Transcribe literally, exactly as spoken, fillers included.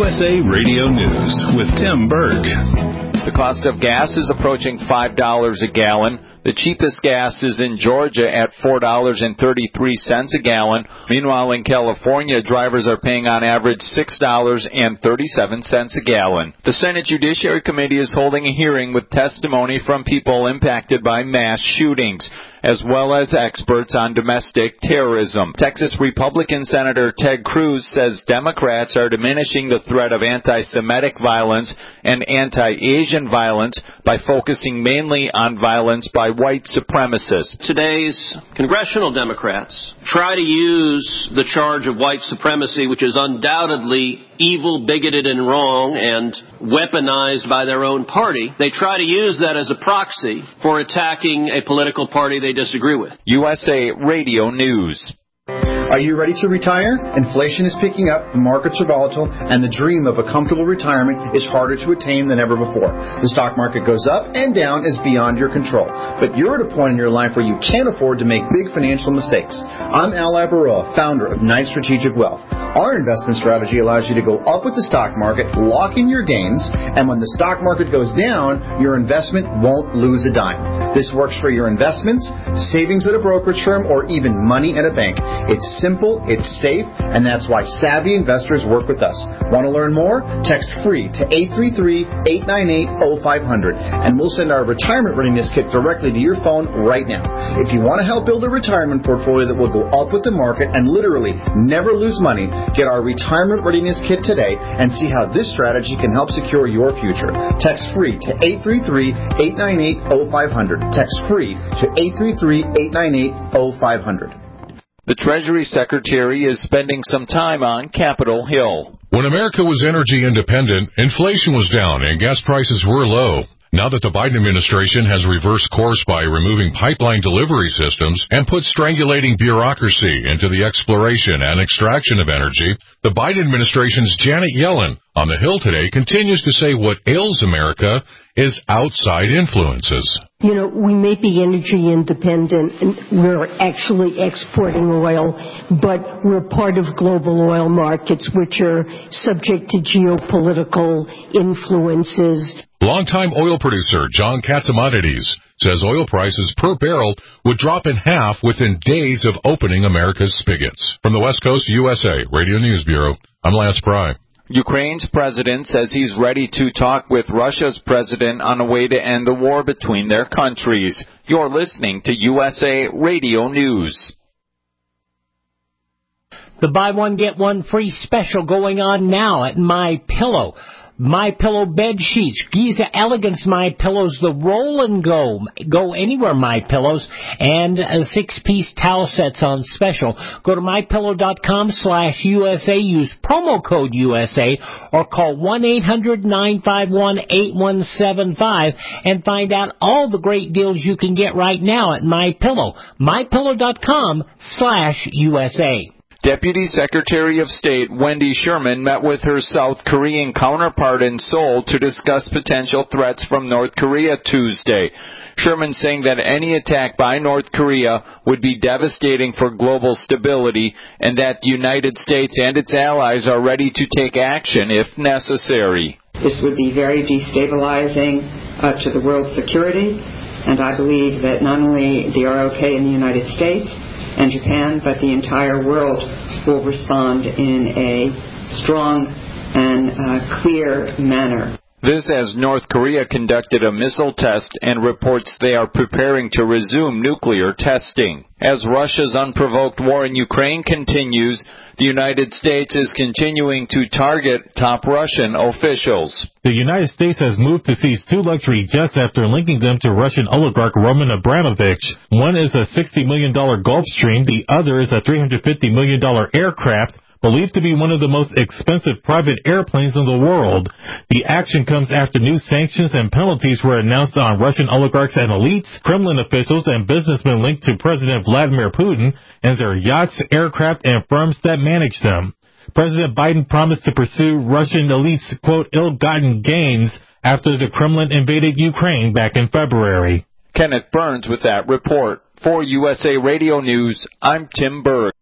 S A Radio News with Tim Berg. The cost of gas is approaching five dollars a gallon. The cheapest gas is in Georgia at four dollars and thirty-three cents a gallon. Meanwhile, in California, drivers are paying on average six dollars and thirty-seven cents a gallon. The Senate Judiciary Committee is holding a hearing with testimony from people impacted by mass shootings, as well as experts on domestic terrorism. Texas Republican Senator Ted Cruz says Democrats are diminishing the threat of anti-Semitic violence and anti-Asian violence by focusing mainly on violence by white supremacists. Today's congressional Democrats try to use the charge of white supremacy, which is undoubtedly evil, bigoted, and wrong, and weaponized by their own party. They try to use that as a proxy for attacking a political party they disagree with. U S A Radio News. Are you ready to retire? Inflation is picking up, the markets are volatile, and the dream of a comfortable retirement is harder to attain than ever before. The stock market goes up and down is beyond your control. But you're at a point in your life where you can't afford to make big financial mistakes. I'm Al Abaroa, founder of Knight Strategic Wealth. Our investment strategy allows you to go up with the stock market, lock in your gains, and when the stock market goes down, your investment won't lose a dime. This works for your investments, savings at a brokerage firm, or even money at a bank. It's simple, it's safe, and that's why savvy investors work with us. Want to learn more? Text FREE to eight three three, eight nine eight, oh five hundred, and we'll send our retirement readiness kit directly to your phone right now. If you want to help build a retirement portfolio that will go up with the market and literally never lose money, get our retirement readiness kit today and see how this strategy can help secure your future. Text FREE to eight three three, eight nine eight, oh five hundred. Text FREE to eight three three, eight nine eight, oh five hundred. The Treasury Secretary is spending some time on Capitol Hill. When America was energy independent, inflation was down and gas prices were low. Now that the Biden administration has reversed course by removing pipeline delivery systems and put strangulating bureaucracy into the exploration and extraction of energy, the Biden administration's Janet Yellen on the Hill today continues to say what ails America is outside influences. You know, we may be energy independent and we're actually exporting oil, but we're part of global oil markets which are subject to geopolitical influences. Longtime oil producer John Catsimatidis says oil prices per barrel would drop in half within days of opening America's spigots. From the West Coast U S A Radio News Bureau, I'm Lance Pry. Ukraine's president says he's ready to talk with Russia's president on a way to end the war between their countries. You're listening to U S A Radio News. The buy one, get one free special going on now at MyPillow. MyPillow bed sheets, Giza Elegance MyPillows, the roll and go, go anywhere MyPillows, and uh, six-piece towel sets on special. Go to MyPillow.com slash USA, use promo code U S A, or call one eight hundred, nine five one, eight one seven five and find out all the great deals you can get right now at MyPillow. MyPillow.com slash USA. Deputy Secretary of State Wendy Sherman met with her South Korean counterpart in Seoul to discuss potential threats from North Korea Tuesday. Sherman saying that any attack by North Korea would be devastating for global stability and that the United States and its allies are ready to take action if necessary. This would be very destabilizing uh, to the world's security, and I believe that not only the R O K in the United States and Japan, but the entire world will respond in a strong and uh, clear manner. This as North Korea conducted a missile test and reports they are preparing to resume nuclear testing. As Russia's unprovoked war in Ukraine continues, the United States is continuing to target top Russian officials. The United States has moved to seize two luxury jets after linking them to Russian oligarch Roman Abramovich. One is a sixty million dollars Gulfstream, the other is a three hundred fifty million dollars aircraft, believed to be one of the most expensive private airplanes in the world. The action comes after new sanctions and penalties were announced on Russian oligarchs and elites, Kremlin officials, and businessmen linked to President Vladimir Putin and their yachts, aircraft, and firms that manage them. President Biden promised to pursue Russian elites' quote, ill-gotten gains after the Kremlin invaded Ukraine back in February. Kenneth Burns with that report. For U S A Radio News, I'm Tim Berg.